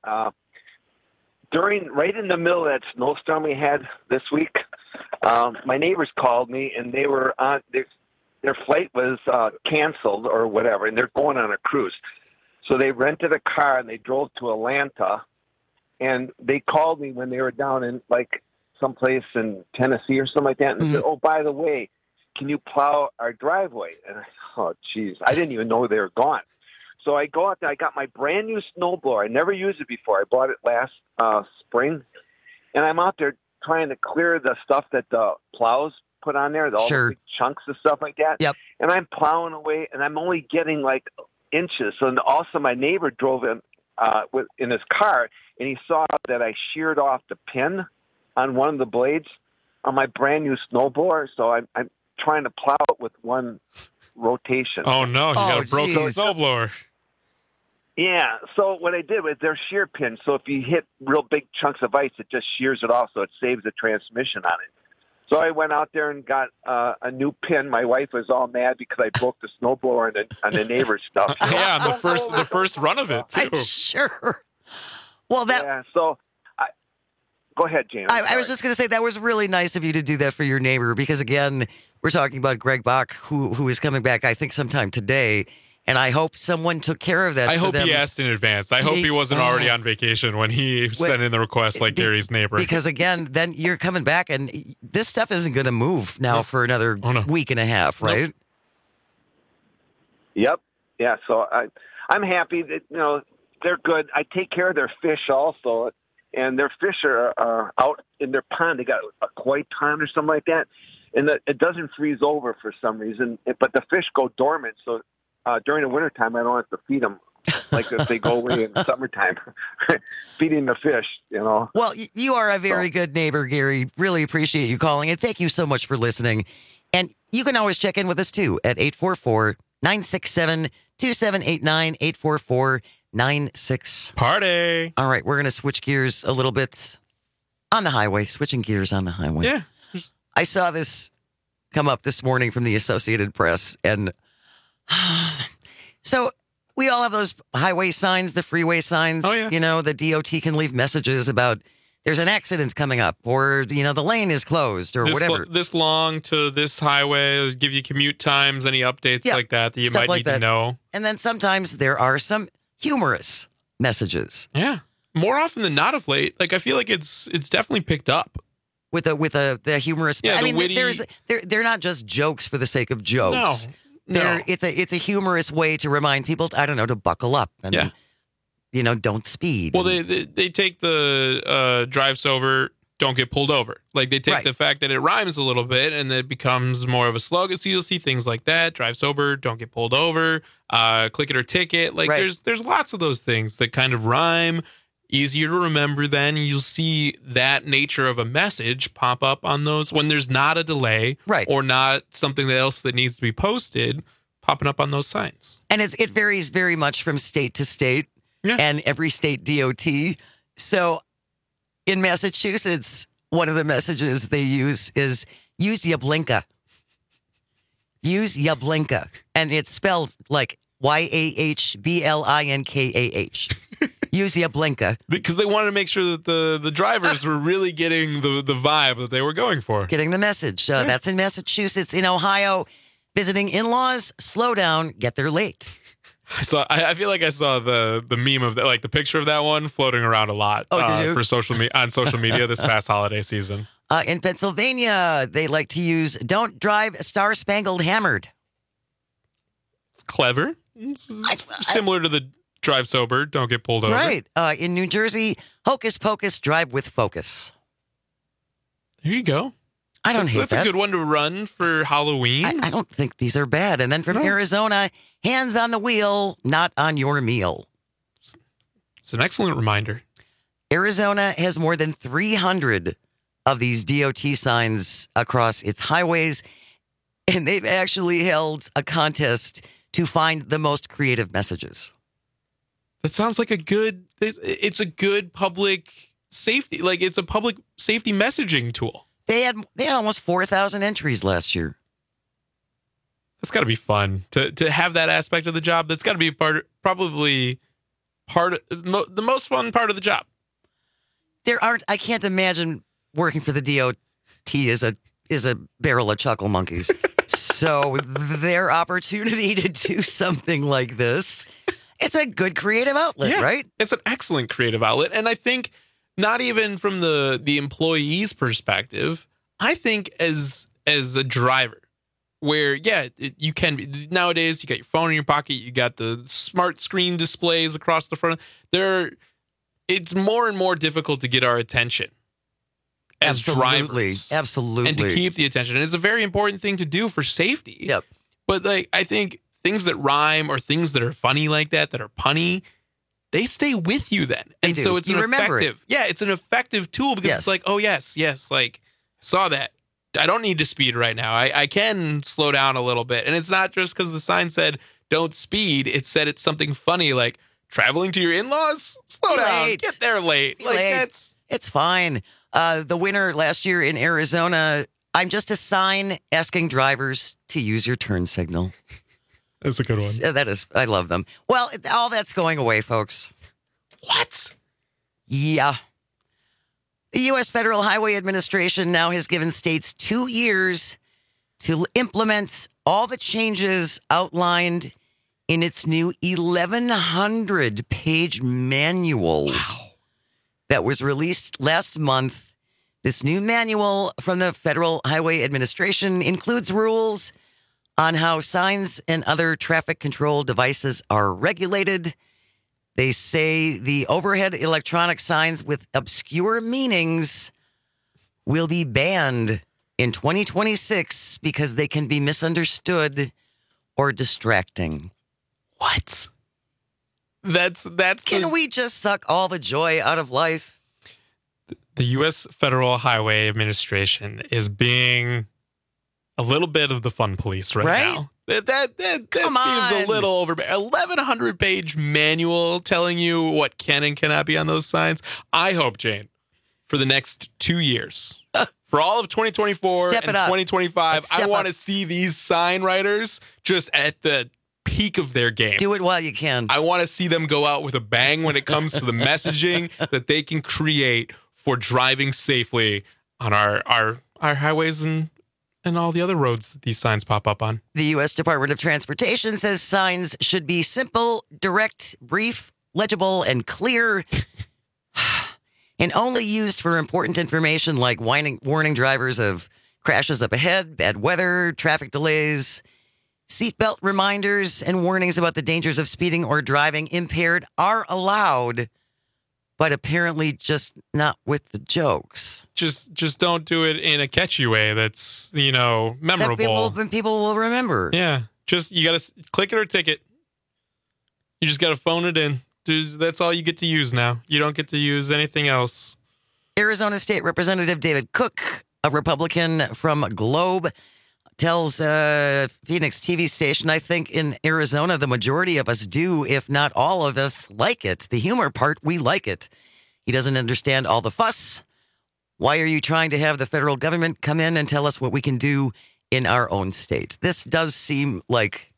Right in the middle of that snowstorm we had this week, my neighbors called me, and they were on their flight was canceled or whatever, and they're going on a cruise. So they rented a car and they drove to Atlanta, and they called me when they were down in like someplace in Tennessee or something like that, and they said, "Oh, by the way, can you plow our driveway?" And I said, "Oh, geez, I didn't even know they were gone." So I go out there. I got my brand new snowblower. I never used it before. I bought it last spring, and I'm out there trying to clear the stuff that the plows put on there, all the big chunks and stuff like that. Yep. And I'm plowing away, and I'm only getting like inches. So also my neighbor drove in in his car, and he saw that I sheared off the pin on one of the blades on my brand new snowblower. So I'm trying to plow it with one rotation. Oh no! You got a broken snowblower. Yeah, so what I did was they're shear pins. So if you hit real big chunks of ice, it just shears it off, so it saves the transmission on it. So I went out there and got a new pin. My wife was all mad because I broke the snowblower on the neighbor's stuff. Yeah, the first run of it, too. Sure. Well, that... Yeah, so... Go ahead, James. I was just going to say that was really nice of you to do that for your neighbor because, again, we're talking about Greg Bach, who is coming back, I think, sometime today. And I hope someone took care of that. I hope he asked in advance. I hope he wasn't already on vacation when he sent in the request like Gary's neighbor. Because, again, then you're coming back, and this stuff isn't going to move now for another week and a half, right? Nope. Yep. Yeah, so I'm happy that, they're good. I take care of their fish also, and their fish are out in their pond. They got a koi pond or something like that, and it doesn't freeze over for some reason, but the fish go dormant, so during the wintertime, I don't have to feed them like if they go away in the summertime, feeding the fish, Well, you are a very good neighbor, Gary. Really appreciate you calling, and thank you so much for listening. And you can always check in with us, too, at 844-967-2789, 844-96. Party. All right, we're going to switch gears a little bit on the highway, switching gears on the highway. Yeah. I saw this come up this morning from the Associated Press, and... So we all have those highway signs, the freeway signs. Oh, yeah. The DOT can leave messages about there's an accident coming up or, the lane is closed or whatever. This long to this highway, give you commute times, any updates like that you might need to know. And then sometimes there are some humorous messages. Yeah. More often than not of late. Like, I feel like it's definitely picked up. With the humorous. Yeah, witty. They're not just jokes for the sake of jokes. No. It's a humorous way to remind people, to buckle up and, don't speed. Well, they take the drive sober, don't get pulled over. Like, they take the fact that it rhymes a little bit and it becomes more of a slogan. So you'll see things like that. Drive sober, don't get pulled over, click it or ticket. Like, there's lots of those things that kind of rhyme. Easier to remember then. You'll see that nature of a message pop up on those when there's not a delay or not something else that needs to be posted popping up on those signs. And it varies very much from state to state and every state DOT. So in Massachusetts, one of the messages they use is use Yablinka. Use Yablinka. And it's spelled like YAHBLINKAH. Use Yablinka. Because they wanted to make sure that the drivers were really getting the vibe that they were going for. Getting the message. That's in Massachusetts. In Ohio, visiting in-laws, slow down, get there late. So I feel like I saw the meme of that, like the picture of that one floating around a lot did you? For on social media this past holiday season. In Pennsylvania, they like to use don't drive star-spangled hammered. It's clever. It's similar to the drive sober, don't get pulled over. Right. In New Jersey, hocus pocus, drive with focus. There you go. I don't hate that. That's a good one to run for Halloween. I don't think these are bad. And then from Arizona, hands on the wheel, not on your meal. It's an excellent reminder. Arizona has more than 300 of these DOT signs across its highways, and they've actually held a contest to find the most creative messages. That sounds like it's a good public safety, like it's a public safety messaging tool. They had almost 4,000 entries last year. That's got to be fun to have that aspect of the job. That's got to be the most fun part of the job. I can't imagine working for the DOT is a barrel of chuckle monkeys. So their opportunity to do something like this, it's a good creative outlet, right? It's an excellent creative outlet. And I think not even from the employee's perspective, I think as a driver, where, you can be, nowadays, you got your phone in your pocket, you got the smart screen displays across the front. It's more and more difficult to get our attention as drivers. Absolutely. And to keep the attention. And it's a very important thing to do for safety. Yep. But I think things that rhyme or things that are funny like that are punny, they stay with you then. And so it's it's an effective tool because it's like, oh, yes, like, saw that. I don't need to speed right now. I can slow down a little bit. And it's not just because the sign said don't speed. It said it's something funny like traveling to your in-laws? Slow down. Late. Get there late. Like, Late. It's fine. The winner last year in Arizona, I'm just a sign asking drivers to use your turn signal. That's a good one. That is, I love them. Well, all that's going away, folks. What? Yeah. The U.S. Federal Highway Administration now has given states 2 years to implement all the changes outlined in its new 1,100-page manual that was released last month. This new manual from the Federal Highway Administration includes rules on how signs and other traffic control devices are regulated. They say the overhead electronic signs with obscure meanings will be banned in 2026 because they can be misunderstood or distracting. What? Can we just suck all the joy out of life? The U.S. Federal Highway Administration is being a little bit of the fun police right now. That seems a little over. 1,100-page manual telling you what can and cannot be on those signs. I hope, Jane, for the next 2 years, for all of 2024 and 2025, I want to see these sign writers just at the peak of their game. Do it while you can. I want to see them go out with a bang when it comes to the messaging that they can create for driving safely on our highways and all the other roads that these signs pop up on. The U.S. Department of Transportation says signs should be simple, direct, brief, legible, and clear, and only used for important information like warning drivers of crashes up ahead, bad weather, traffic delays. Seatbelt reminders and warnings about the dangers of speeding or driving impaired are allowed, but apparently just not with the jokes. Just don't do it in a catchy way that's, memorable. That people will remember. Yeah. You got to click it or ticket. You just got to phone it in. That's all you get to use now. You don't get to use anything else. Arizona State Representative David Cook, a Republican from Globe, tells Phoenix TV station, I think in Arizona, the majority of us do, if not all of us, like it. The humor part, we like it. He doesn't understand all the fuss. Why are you trying to have the federal government come in and tell us what we can do in our own state? This does seem like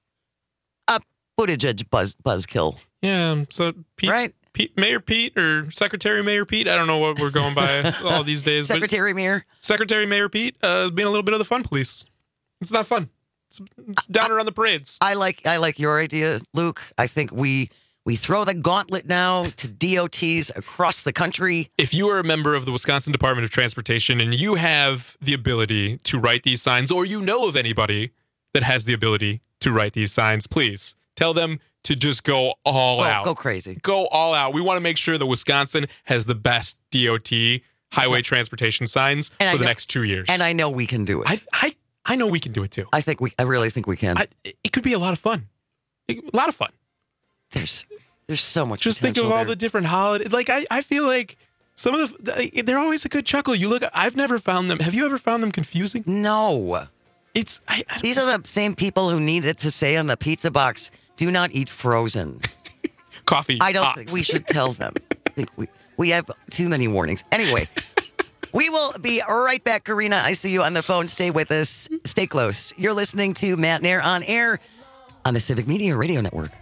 a Buttigieg buzzkill. Yeah, so Mayor Pete or Secretary Mayor Pete, I don't know what we're going by all these days. Secretary Mayor Pete being a little bit of the fun police. It's not fun. It's downer on the parades. I like your idea, Luke. I think we throw the gauntlet now to DOTs across the country. If you are a member of the Wisconsin Department of Transportation and you have the ability to write these signs, or you know of anybody that has the ability to write these signs, please tell them to just go all out. Go crazy. Go all out. We want to make sure that Wisconsin has the best DOT highway transportation signs for the next 2 years. And I know we can do it. I know we can do it too. I really think we can. It could be a lot of fun. A lot of fun. There's so much. Just think of all the different holidays. Like I feel like some of they're always a good chuckle. I've never found them. Have you ever found them confusing? No. These are the same people who needed to say on the pizza box, "Do not eat frozen." Coffee. I don't think we should tell them. I think we have too many warnings. Anyway. We will be right back, Karina. I see you on the phone. Stay with us. Stay close. You're listening to Matt Nair on air on the Civic Media Radio Network.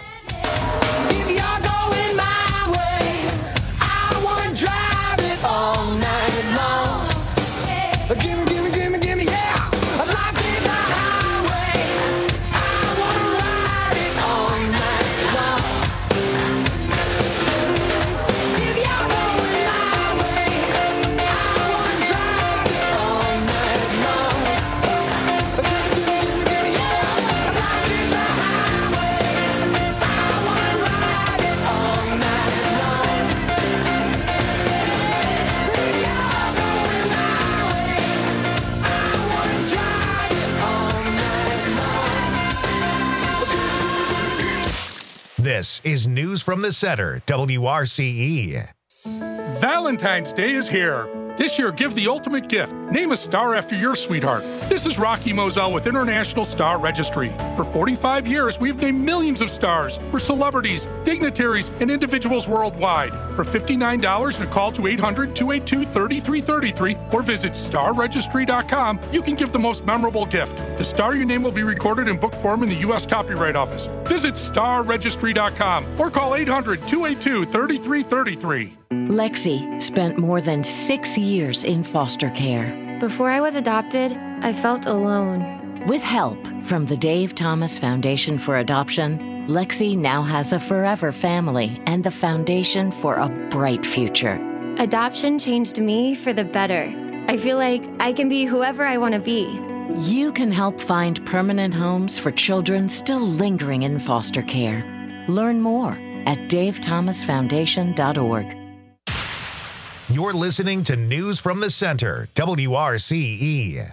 If you're going my way, I want to drive it all night long. Gimme, gimme, gimme, gimme, yeah. Life is a highway. I want to ride it all night long. If you're going my way, I want to drive it all night long. Gimme, gimme, gimme, gimme, yeah. Life is a highway. I want to ride it all night long. If you're going my way, I want to drive it all night long. This is News from the Center, WRCE. Valentine's Day is here. This year, give the ultimate gift, Name a star after your sweetheart. This is Rocky Moselle with International Star Registry. For 45 years, we've named millions of stars for celebrities, dignitaries, and individuals worldwide. For $59 and a call to 800-282-3333 or visit starregistry.com, you can give the most memorable gift. The star your name will be recorded in book form in the U.S. Copyright Office. Visit starregistry.com or call 800-282-3333. Lexi spent more than 6 years in foster care. Before I was adopted, I felt alone. With help from the Dave Thomas Foundation for Adoption, Lexi now has a forever family and the foundation for a bright future. Adoption changed me for the better. I feel like I can be whoever I want to be. You can help find permanent homes for children still lingering in foster care. Learn more at davethomasfoundation.org. You're listening to News from the Center, WRCE.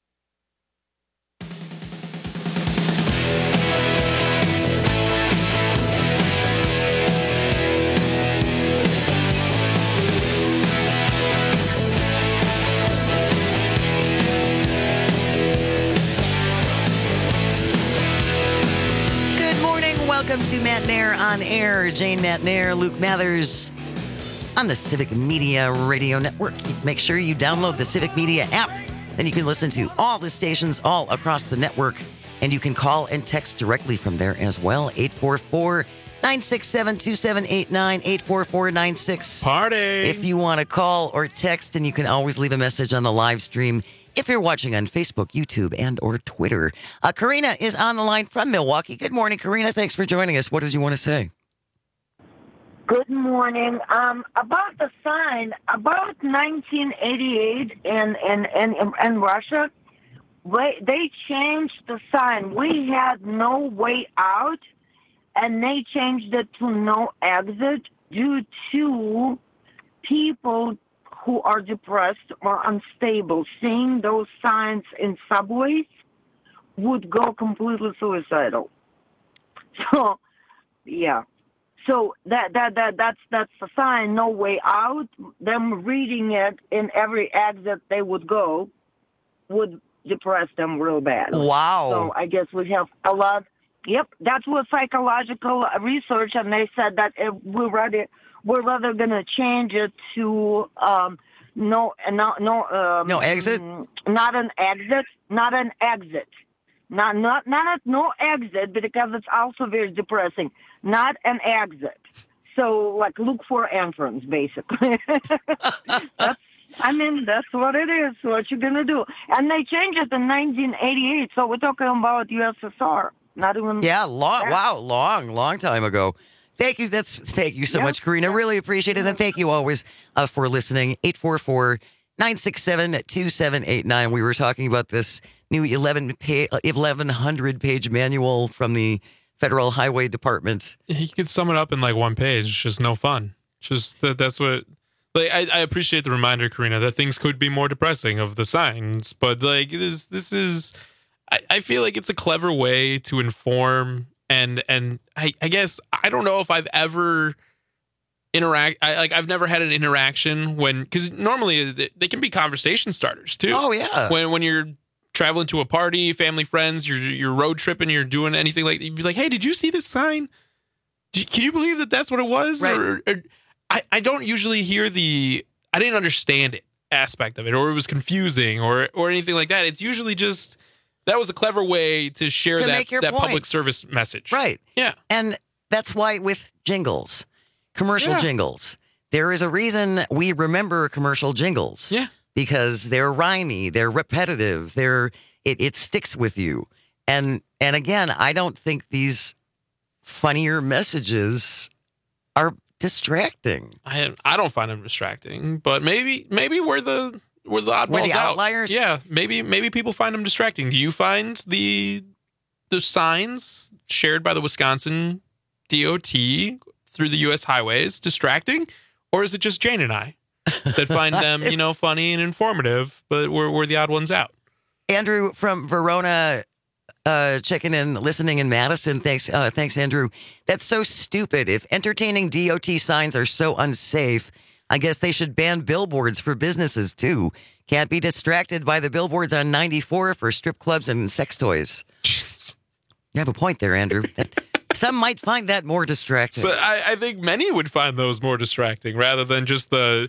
Good morning. Welcome to Matt Nair on Air. Jane Matt Nair, Luke Mathers on the Civic Media Radio Network. Make sure you download the Civic Media app. Then you can listen to all the stations all across the network. And you can call and text directly from there as well. 844-967-2789, 844-96. Party! If you want to call or text, and you can always leave a message on the live stream if you're watching on Facebook, YouTube, and or Twitter. Karina is on the line from Milwaukee. Good morning, Karina. Thanks for joining us. What did you want to say? Good morning. About the sign, about 1988 in Russia, they changed the sign. We had no way out, and they changed it to no exit due to people who are depressed or unstable. Seeing those signs in subways would go completely suicidal. So, yeah. So that's the sign, no way out. Them reading it in every exit they would go would depress them real bad. Wow. So I guess we have a lot. Yep, that was psychological research, and they said that if we're rather gonna change it to no exit, not an exit. No exit, because it's also very depressing. Not an exit. So, like, look for entrance, basically. That's what it is. What you're going to do. And they changed it in 1988, so we're talking about USSR. Not even... Yeah, long time ago. Thank you. Thank you so much, Karina. Really appreciate it. And thank you always for listening. 844-967-2789. We were talking about this new 1,100-page manual from the Federal Highway Department. You could sum it up in like one page. It's just no fun. Just that's what. Like I appreciate the reminder, Karina, that things could be more depressing of the signs, but like this is. I feel like it's a clever way to inform, and I guess I don't know if I've ever I've never had an interaction because normally they can be conversation starters too. Oh yeah. When you're traveling to a party, family, friends, you're road tripping, you're doing anything like that, you'd be like, hey, did you see this sign? Can you believe that that's what it was? Right. Or I don't usually hear I didn't understand it aspect of it, or it was confusing or anything like that. It's usually just, that was a clever way to share that public service message. Right. Yeah. And that's why with jingles, commercial jingles, there is a reason we remember commercial jingles. Yeah. Because they're rhymey, they're repetitive, it sticks with you. And again, I don't think these funnier messages are distracting. I don't find them distracting, but maybe we're the oddballs out. Outliers. Yeah, maybe people find them distracting. Do you find the signs shared by the Wisconsin DOT through the U.S. highways distracting, or is it just Jane and I that find them, funny and informative, but we're the odd ones out? Andrew from Verona, checking in, listening in Madison. Thanks, Andrew. That's so stupid. If entertaining DOT signs are so unsafe, I guess they should ban billboards for businesses, too. Can't be distracted by the billboards on 94 for strip clubs and sex toys. You have a point there, Andrew. Some might find that more distracting. So I think many would find those more distracting rather than just the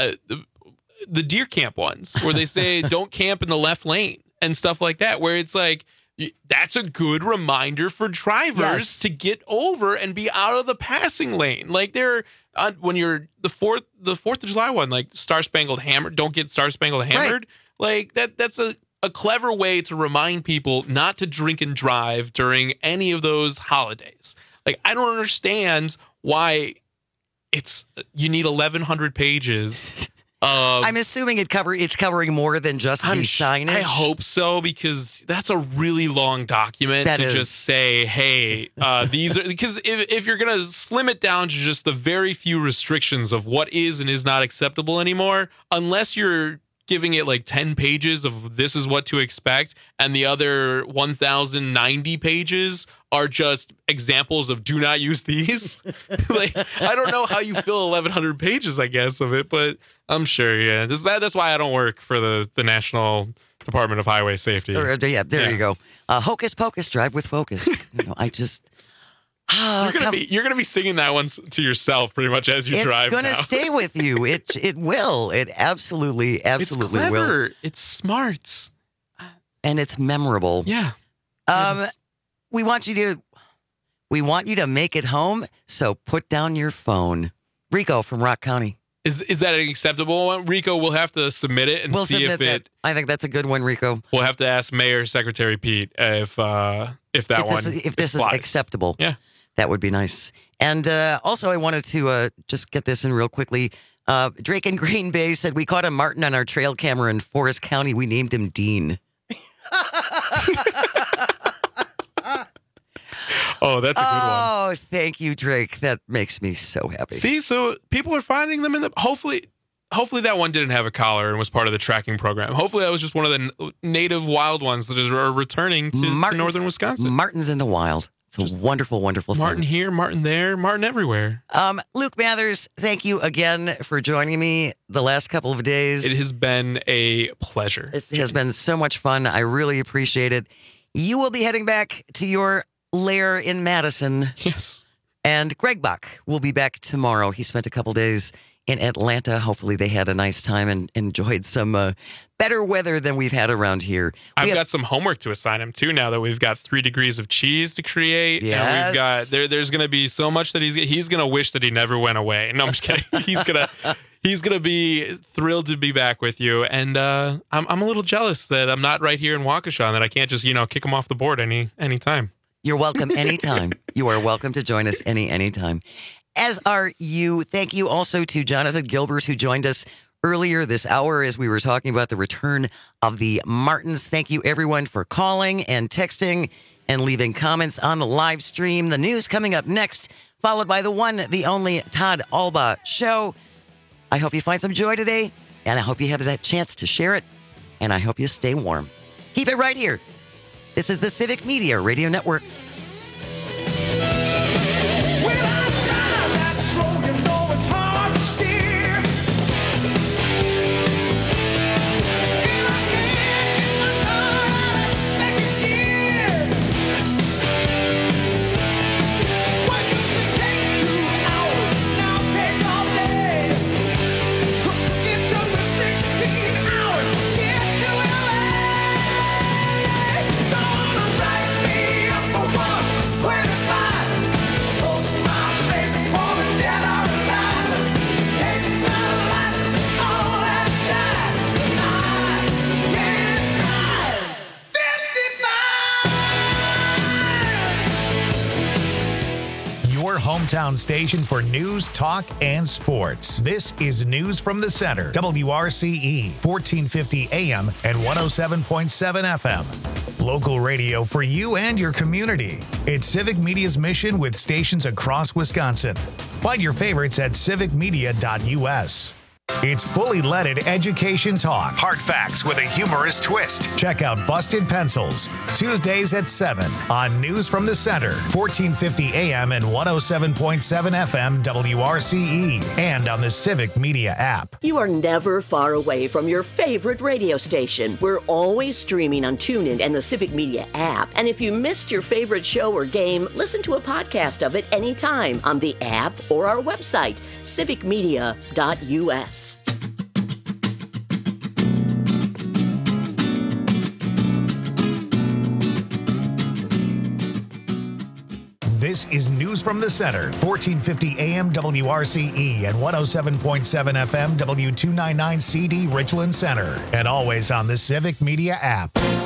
deer camp ones where they say don't camp in the left lane and stuff like that, where it's like, that's a good reminder for drivers to get over and be out of the passing lane. Like when you're the 4th of July one, like Star Spangled Hammer, don't get Star Spangled Hammered. Right. Like that's a clever way to remind people not to drink and drive during any of those holidays. Like, I don't understand why you need 1,100 pages. I'm assuming it's covering more than just the signage. I hope so, because that's a really long document just say, hey, these are, because if you're going to slim it down to just the very few restrictions of what is and is not acceptable anymore, unless you're giving it like 10 pages of this is what to expect, and the other 1,090 pages are just examples of do not use these. Like, I don't know how you fill 1,100 pages, I guess, of it, but I'm sure, yeah. That's why I don't work for the National Department of Highway Safety. There you go. Hocus pocus, drive with focus. I just... You're gonna be singing that one to yourself pretty much as you drive. It's gonna stay with you. It will. It absolutely it's clever. Will. It's smart, and it's memorable. Yeah. We want you to make it home. So put down your phone. Rico from Rock County. Is that an acceptable one? Rico, we'll have to submit it and see if it. I think that's a good one, Rico. We'll have to ask Mayor Secretary Pete if this is acceptable. Yeah. That would be nice. And also, I wanted to just get this in real quickly. Drake in Green Bay said, we caught a martin on our trail camera in Forest County. We named him Dean. Oh, that's a good one. Oh, thank you, Drake. That makes me so happy. See, so people are finding them in the... Hopefully that one didn't have a collar and was part of the tracking program. Hopefully that was just one of the native wild ones that are returning to northern Wisconsin. Martin's in the wild. It's a wonderful, wonderful thing. Martin here, Martin there, Martin everywhere. Luke Mathers, thank you again for joining me the last couple of days. It has been a pleasure. It has been so much fun. I really appreciate it. You will be heading back to your lair in Madison. Yes. And Greg Buck will be back tomorrow. He spent a couple days in Atlanta. Hopefully they had a nice time and enjoyed some better weather than we've had around here. I've got some homework to assign him too now that we've got 3 degrees of cheese to create. Yes. And we've got there's going to be so much that he's going to wish that he never went away. No, I'm just kidding. He's gonna be thrilled to be back with you, and I'm a little jealous that I'm not right here in Waukesha and that I can't just kick him off the board anytime. You're welcome anytime. You are welcome to join us anytime. As are you. Thank you also to Jonathan Gilbert, who joined us earlier this hour as we were talking about the return of the Martins. Thank you, everyone, for calling and texting and leaving comments on the live stream. The news coming up next, followed by the one, the only Todd Alba Show. I hope you find some joy today, and I hope you have that chance to share it, and I hope you stay warm. Keep it right here. This is the Civic Media Radio Network. Hometown station for news, talk, and sports. This is News from the Center. WRCE, 1450 AM and 107.7 FM. Local radio for you and your community. It's Civic Media's mission with stations across Wisconsin. Find your favorites at civicmedia.us. It's fully leaded education talk. Hard facts with a humorous twist. Check out Busted Pencils, Tuesdays at 7 on News from the Center, 1450 AM and 107.7 FM WRCE, and on the Civic Media app. You are never far away from your favorite radio station. We're always streaming on TuneIn and the Civic Media app. And if you missed your favorite show or game, listen to a podcast of it anytime on the app or our website, civicmedia.us. This is News from the Center, 1450 AM WRCE and 107.7 FM W299 CD Richland Center, and always on the Civic Media app.